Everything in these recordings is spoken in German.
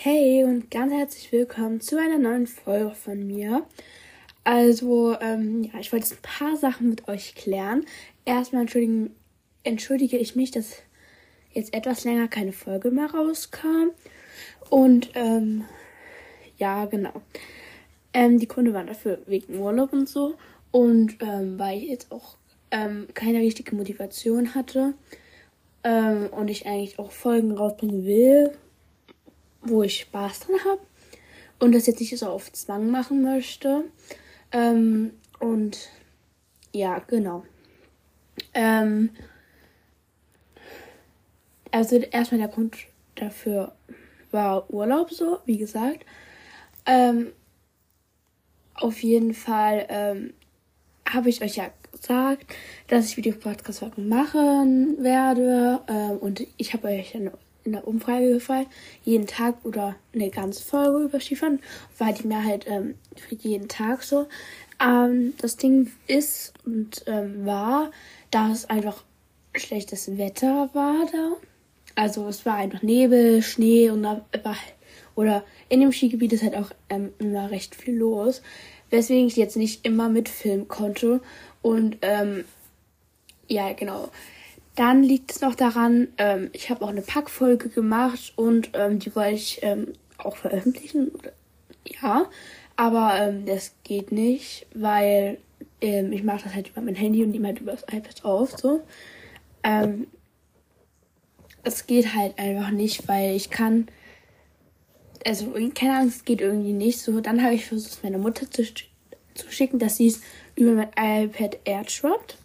Hey und ganz herzlich willkommen zu einer neuen Folge von mir. Also, ich wollte jetzt ein paar Sachen mit euch klären. Erstmal entschuldige ich mich, dass jetzt etwas länger keine Folge mehr rauskam. Und, genau. Die Gründe waren dafür wegen Urlaub und so. Und weil ich jetzt auch keine richtige Motivation hatte. Und ich eigentlich auch Folgen rausbringen will, wo ich Spaß dran habe und das jetzt nicht so auf Zwang machen möchte. Und ja, genau. Also erstmal der Grund dafür war Urlaub so, wie gesagt. Auf jeden Fall habe ich euch ja gesagt, dass ich Video-Podcast-Folgen machen werde. Und ich habe euch in der Umfrage gefallen, jeden Tag oder eine ganze Folge über Skifahren. War die Mehrheit für jeden Tag so. Das Ding ist und war, dass einfach schlechtes Wetter war da. Also es war einfach Nebel, Schnee und oder in dem Skigebiet ist halt auch immer recht viel los. Weswegen ich jetzt nicht immer mitfilmen konnte. Und ja, genau. Dann liegt es noch daran, ich habe auch eine Packfolge gemacht und die wollte ich auch veröffentlichen. Ja, aber das geht nicht, weil ich mache das halt über mein Handy und nehme halt über das iPad auf. So. Es geht halt einfach nicht, weil ich kann, also keine Ahnung, es geht irgendwie nicht so. Dann habe ich versucht, meiner Mutter zu schicken, dass sie es über mein iPad airdroppt.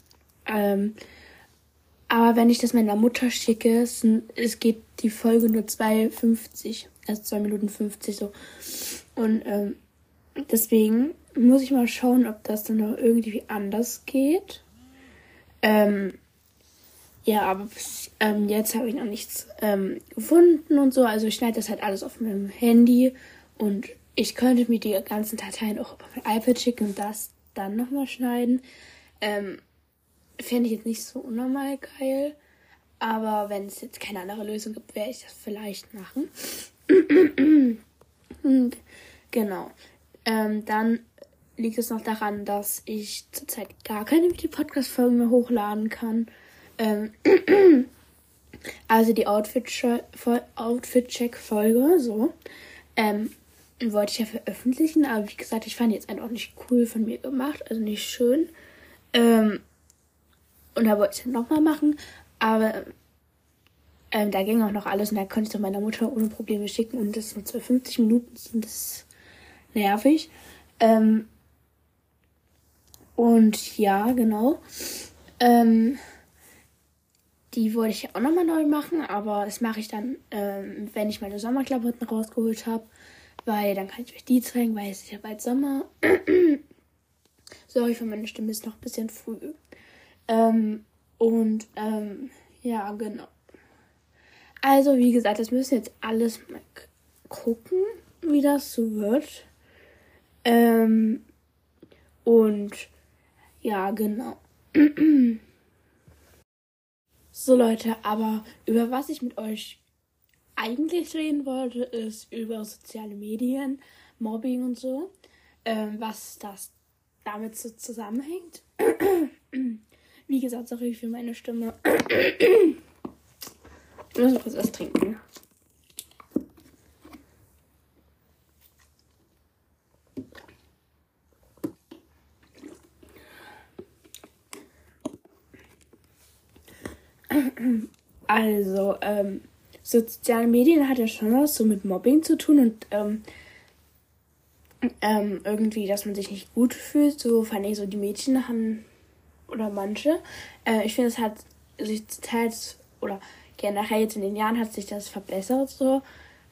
Aber wenn ich das meiner Mutter schicke, es geht die Folge nur 2,50. Also 2 Minuten 50 so. Und deswegen muss ich mal schauen, ob das dann noch irgendwie anders geht. Ja, aber bis jetzt habe ich noch nichts gefunden und so. Also ich schneide das halt alles auf meinem Handy. Und ich könnte mir die ganzen Dateien auch auf mein iPad schicken und das dann nochmal schneiden. Fände ich jetzt nicht so unnormal geil. Aber wenn es jetzt keine andere Lösung gibt, werde ich das vielleicht machen. Genau. Dann liegt es noch daran, dass ich zurzeit gar keine Video-Podcast-Folgen mehr hochladen kann. Also die Outfit-Check-Folge, so. Wollte ich ja veröffentlichen, aber wie gesagt, ich fand die jetzt einfach nicht cool von mir gemacht, also nicht schön. Und da wollte ich es dann nochmal machen, aber da ging auch noch alles und da konnte ich es meiner Mutter ohne Probleme schicken und das sind 50 Minuten, sind das nervig. Und ja, genau. Die wollte ich auch nochmal neu machen, aber das mache ich dann, wenn ich meine Sommerklamotten rausgeholt habe, weil dann kann ich euch die zeigen, weil es ist ja bald Sommer. Sorry für meine Stimme, ist noch ein bisschen früh. Ja, genau. Also, wie gesagt, das müssen jetzt alles mal gucken, wie das so wird. Und ja, genau. So Leute, aber über was ich mit euch eigentlich reden wollte, ist über soziale Medien, Mobbing und so. Was das damit so zusammenhängt. Wie gesagt, sorry für meine Stimme. Ich muss kurz was trinken. Also, soziale Medien hat ja schon was so mit Mobbing zu tun und irgendwie, dass man sich nicht gut fühlt. So fand ich so, die Mädchen haben, oder manche, ich finde, es hat sich teils, oder generell jetzt in den Jahren hat sich das verbessert, so,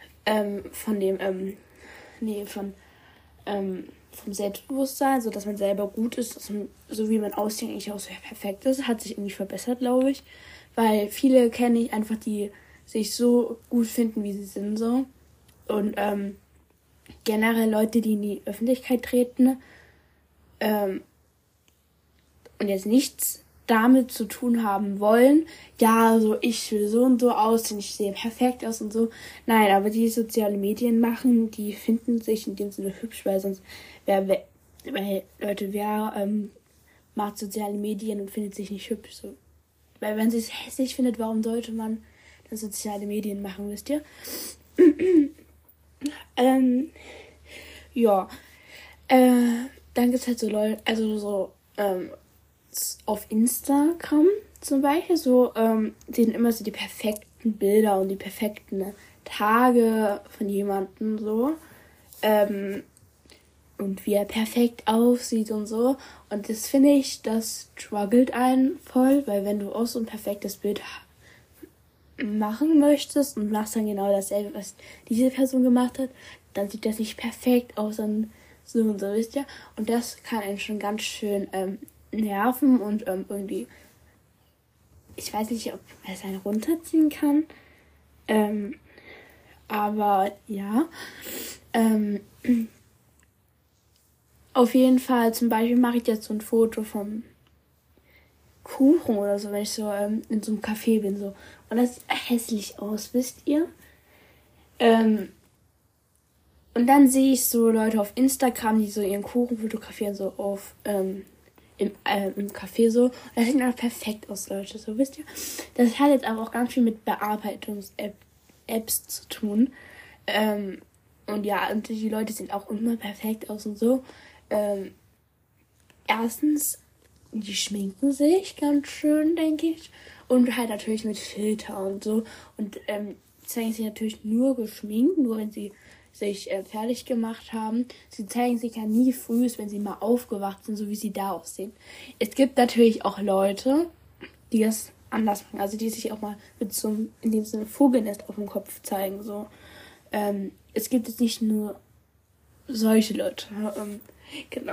vom Selbstbewusstsein, so dass man selber gut ist, dass man, so wie man aussieht, eigentlich auch so perfekt ist, hat sich irgendwie verbessert, glaube ich. Weil viele kenne ich einfach, die sich so gut finden, wie sie sind, so. Und generell Leute, die in die Öffentlichkeit treten und jetzt nichts damit zu tun haben wollen, ja, so ich will so und so aussehen, ich sehe perfekt aus und so. Nein, aber die soziale Medien machen, die finden sich in dem Sinne hübsch, weil sonst weil Leute, wer macht soziale Medien und findet sich nicht hübsch, so. Weil wenn sie es hässlich findet, warum sollte man dann soziale Medien machen, wisst ihr? Ja, dann gibt's halt so Leute, also so, auf Instagram zum Beispiel, so, sehen immer so die perfekten Bilder und die perfekten Tage von jemandem, so, und wie er perfekt aussieht und so. Und das finde ich, das struggelt einen voll, weil wenn du auch so ein perfektes Bild machen möchtest und machst dann genau dasselbe, was diese Person gemacht hat, dann sieht das nicht perfekt aus, dann so und so, wisst ihr? Und das kann einen schon ganz schön nerven und irgendwie, ich weiß nicht, ob es einen runterziehen kann, aber ja, auf jeden Fall, zum Beispiel mache ich jetzt so ein Foto vom Kuchen oder so, wenn ich so in so einem Café bin, so. Und das sieht hässlich aus, wisst ihr? Und dann sehe ich so Leute auf Instagram, die so ihren Kuchen fotografieren, so auf im Café so. Und das sieht auch perfekt aus, Leute, so, wisst ihr? Das hat jetzt aber auch ganz viel mit Bearbeitungs-Apps zu tun. Und ja, und die Leute sehen auch immer perfekt aus und so. Erstens, die schminken sich ganz schön, denke ich. Und halt natürlich mit Filter und so. Und zeigen sich natürlich nur geschminkt, nur wenn sie sich fertig gemacht haben. Sie zeigen sich ja nie früh, wenn sie mal aufgewacht sind, so wie sie da aussehen. Es gibt natürlich auch Leute, die das anders machen. Also die sich auch mal mit so einem, in dem Sinne, Vogelnest auf dem Kopf zeigen. So. Es gibt jetzt nicht nur solche Leute. Genau.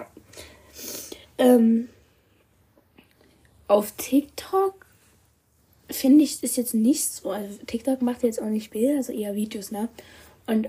Auf TikTok finde ich es jetzt nicht so. Also TikTok macht jetzt auch nicht Bilder, also eher Videos, ne? Und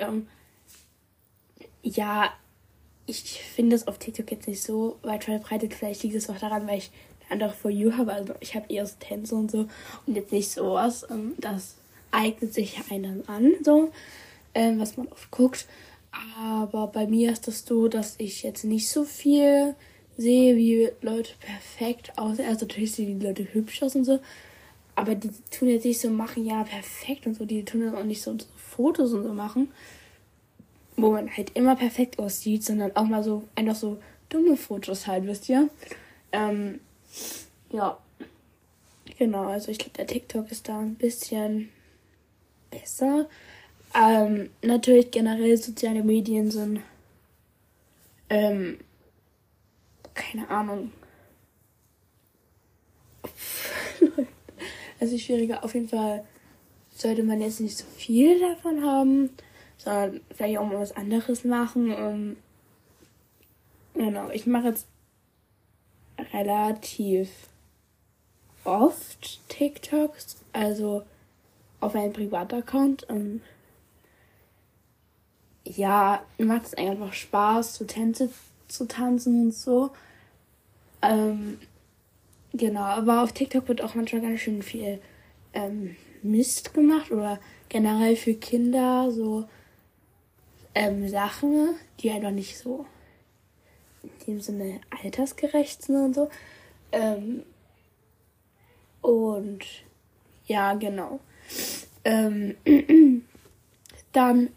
ja, ich finde es auf TikTok jetzt nicht so weit verbreitet. Vielleicht liegt es auch daran, weil ich eine andere For You habe. Also ich habe eher so Tänze und so und jetzt nicht sowas. Das eignet sich einem an, so, was man oft guckt. Aber bei mir ist das so, dass ich jetzt nicht so viel sehe, wie Leute perfekt aussehen. Also natürlich sehen die Leute hübsch aus und so. Aber die tun jetzt nicht so machen, ja, perfekt und so. Die tun jetzt auch nicht so Fotos und so machen, wo man halt immer perfekt aussieht, sondern auch mal so, einfach so dumme Fotos halt, wisst ihr? Ja. Genau, also ich glaube, der TikTok ist da ein bisschen besser. Natürlich generell soziale Medien sind, keine Ahnung. Also schwieriger. Auf jeden Fall sollte man jetzt nicht so viel davon haben, sondern vielleicht auch mal was anderes machen. Genau, ich mache jetzt relativ oft TikToks, also auf meinem Privataccount. Ja, mir macht es einfach Spaß, so Tänze zu tanzen und so. Genau, aber auf TikTok wird auch manchmal ganz schön viel Mist gemacht oder generell für Kinder so Sachen, die einfach nicht so in dem Sinne altersgerecht sind und so. Und ja, genau. Dann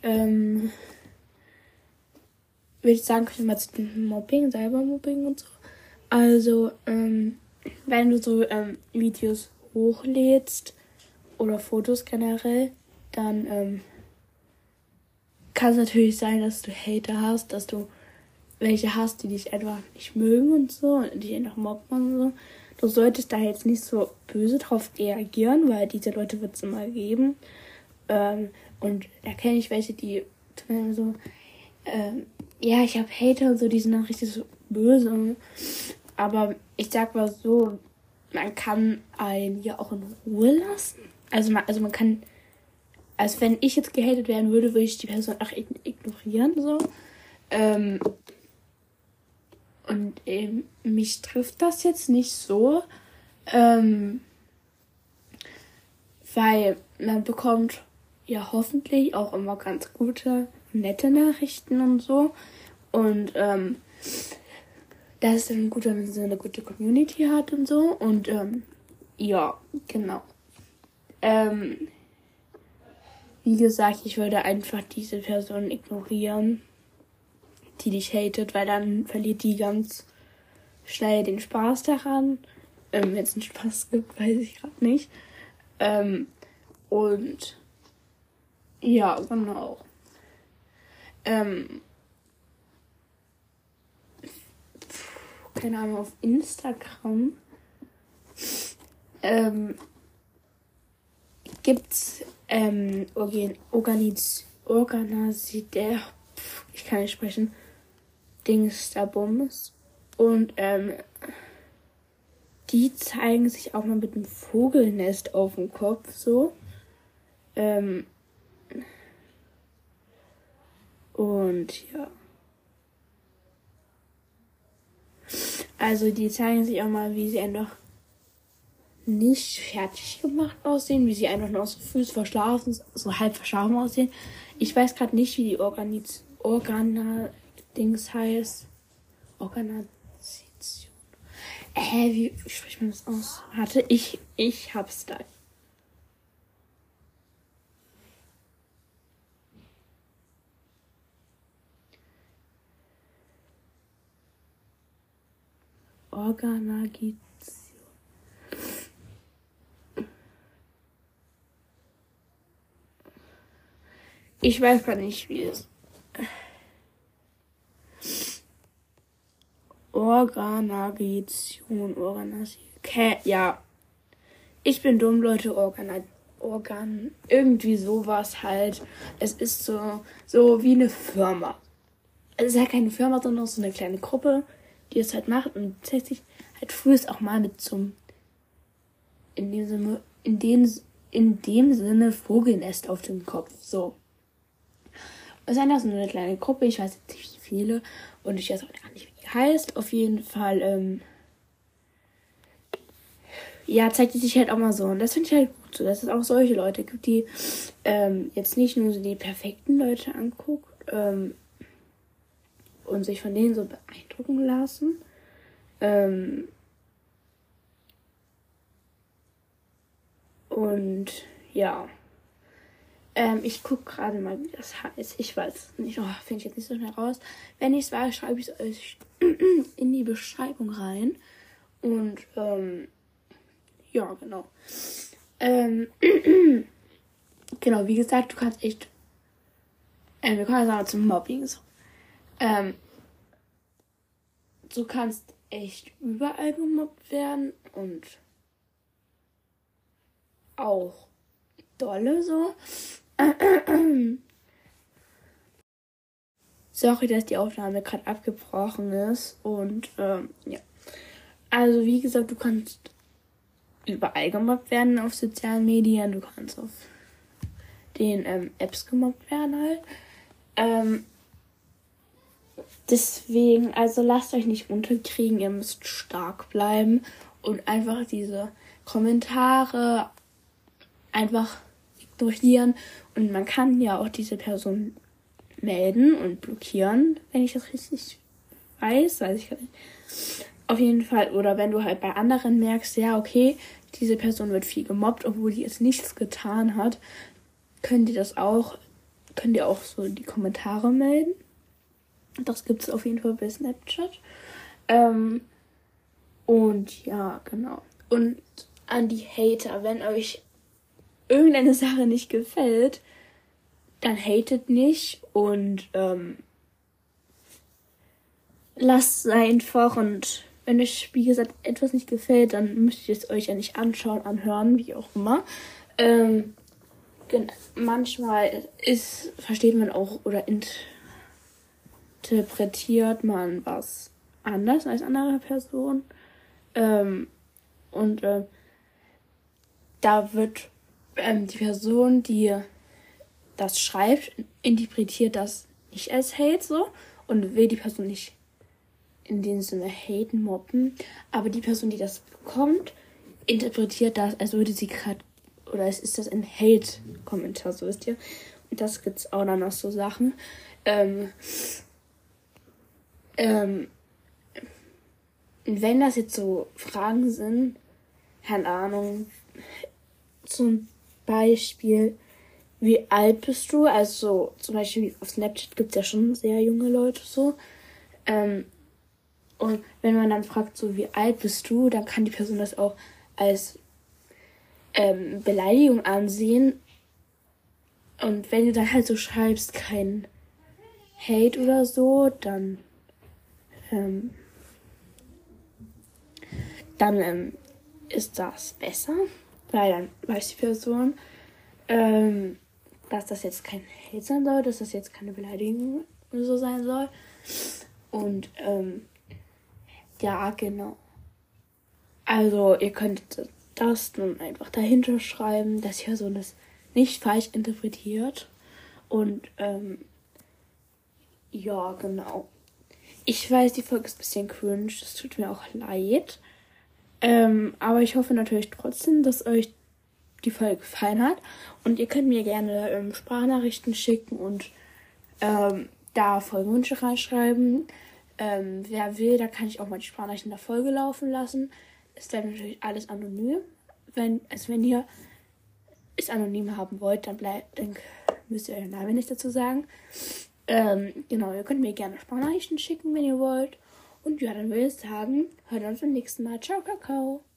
würde ich sagen, können wir mal zu dem Mobbing, Cybermobbing und so. Also, wenn du so Videos hochlädst oder Fotos generell, dann kann es natürlich sein, dass du Hater hast, dass du welche hast, die dich einfach nicht mögen und so, und dich einfach mobben und so. Du solltest da jetzt nicht so böse drauf reagieren, weil diese Leute wird es immer geben. Und da kenne ich welche, die so, ja, ich habe Hater und so, die sind dann richtig so böse. Aber ich sag mal so, man kann einen ja auch in Ruhe lassen. Also man kann, also wenn ich jetzt gehatet werden würde, würde ich die Person auch ignorieren, so. Und mich trifft das jetzt nicht so. Weil man bekommt ja hoffentlich auch immer ganz gute, nette Nachrichten und so. Und das ist dann gut, wenn man so eine gute Community hat und so. Und ja, genau. Wie gesagt, ich würde einfach diese Person ignorieren, die dich hatet, weil dann verliert die ganz schnell den Spaß daran. Wenn es einen Spaß gibt, weiß ich gerade nicht. Und ja, genau. Keine Ahnung, auf Instagram gibt's ich kann nicht sprechen, Dingsda-Bums. Und die zeigen sich auch mal mit einem Vogelnest auf dem Kopf, so. Und ja. Also die zeigen sich auch mal, wie sie einfach nicht fertig gemacht aussehen, wie sie einfach noch so früh verschlafen, so halb verschlafen aussehen. Ich weiß gerade nicht, wie die Dings heißt. Organisation. Wie spricht man das aus? Warte, ich hab's da. Organisation. Ich weiß gar nicht, wie es. Organisation. Ja. Ich bin dumm, Leute. Irgendwie sowas halt. Es ist so wie eine Firma. Es ist halt keine Firma, sondern so eine kleine Gruppe, die es halt macht und tatsächlich halt früher auch mal mit zum in dem Sinne Vogelnest auf dem Kopf. So. Es ist einfach so eine kleine Gruppe, ich weiß jetzt nicht wie viele und ich weiß auch gar nicht, wie die heißt. Auf jeden Fall, ja, zeigt die sich halt auch mal so. Und das finde ich halt gut so, dass es auch solche Leute gibt, die jetzt nicht nur so die perfekten Leute anguckt und sich von denen so beeindrucken lassen. Und ja. Ich gucke gerade mal, wie das heißt. Ich weiß es nicht. Finde ich jetzt nicht so schnell raus. Wenn ich es weiß, schreibe ich es euch in die Beschreibung rein. Und ja, genau. Genau, wie gesagt, du kannst echt. Wir kommen jetzt aber zum Mobbing. So. Du kannst echt überall gemobbt werden und auch dolle so. Sorry, dass die Aufnahme gerade abgebrochen ist. Und ja. Also wie gesagt, du kannst überall gemobbt werden auf sozialen Medien. Du kannst auf den Apps gemobbt werden halt. Deswegen, also lasst euch nicht unterkriegen. Ihr müsst stark bleiben und einfach diese Kommentare einfach ignorieren. Und man kann ja auch diese Person melden und blockieren, wenn ich das richtig weiß ich gar nicht. Auf jeden Fall, oder wenn du halt bei anderen merkst, ja, okay, diese Person wird viel gemobbt, obwohl die jetzt nichts getan hat, könnt ihr auch so die Kommentare melden. Das gibt es auf jeden Fall bei Snapchat. Und ja, genau. Und an die Hater, wenn euch irgendeine Sache nicht gefällt, dann hatet nicht und lasst es einfach. Und wenn euch, wie gesagt, etwas nicht gefällt, dann müsst ihr es euch ja nicht anschauen, anhören, wie auch immer. Manchmal versteht man auch oder interpretiert man was anders als andere Person. Da wird die Person, die das schreibt, interpretiert das nicht als Hate so und will die Person nicht in dem Sinne haten, mobben. Aber die Person, die das bekommt, interpretiert das, als würde sie gerade, oder es ist das ein Hate-Kommentar, so wisst ihr. Und das gibt's auch dann noch so Sachen. Wenn das jetzt so Fragen sind, keine Ahnung, zum Beispiel, wie alt bist du? Also zum Beispiel auf Snapchat gibt es ja schon sehr junge Leute so. Und wenn man dann fragt, so wie alt bist du, dann kann die Person das auch als Beleidigung ansehen. Und wenn du dann halt so schreibst, kein Hate oder so, dann ist das besser, weil dann weiß die Person, dass das jetzt kein Hate sein soll, dass das jetzt keine Beleidigung oder so sein soll. Und ja, genau. Also ihr könnt das dann einfach dahinter schreiben, dass die Person das nicht falsch interpretiert. Und ja, genau. Ich weiß, die Folge ist ein bisschen cringe, das tut mir auch leid. Aber ich hoffe natürlich trotzdem, dass euch die Folge gefallen hat. Und ihr könnt mir gerne Sprachnachrichten schicken und da Folgenwünsche reinschreiben. Wer will, da kann ich auch mal die Sprachnachrichten der Folge laufen lassen. Ist dann natürlich alles anonym. Wenn ihr es anonym haben wollt, dann müsst ihr euren Namen nicht dazu sagen. Genau, ihr könnt mir gerne Sprachnachrichten schicken, wenn ihr wollt. Und ja, dann würde ich sagen, hören wir uns beim nächsten Mal. Ciao, Kakao.